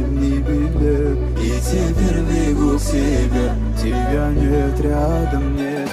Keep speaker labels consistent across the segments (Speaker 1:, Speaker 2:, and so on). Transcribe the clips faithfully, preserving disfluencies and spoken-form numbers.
Speaker 1: последний билет. И теперь бегу к себе, тебя нет рядом, нет.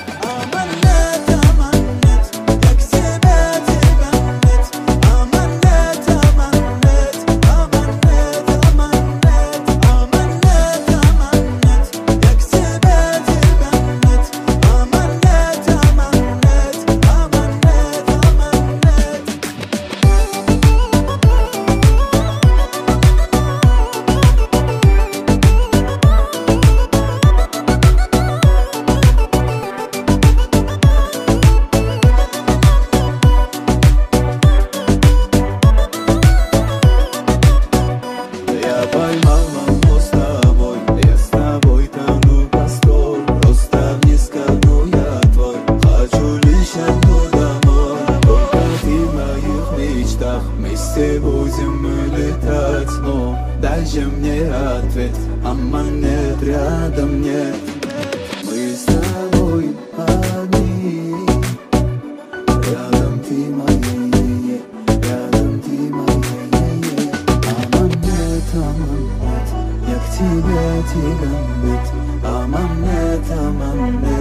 Speaker 1: Вместе будем мы летать, но дальше мне ответ, ама нет, рядом нет. Мы с тобой одни, рядом ты моя, рядом ты моя. Ама нет, ама нет, я к тебе тягом быть. Ама нет, ама нет.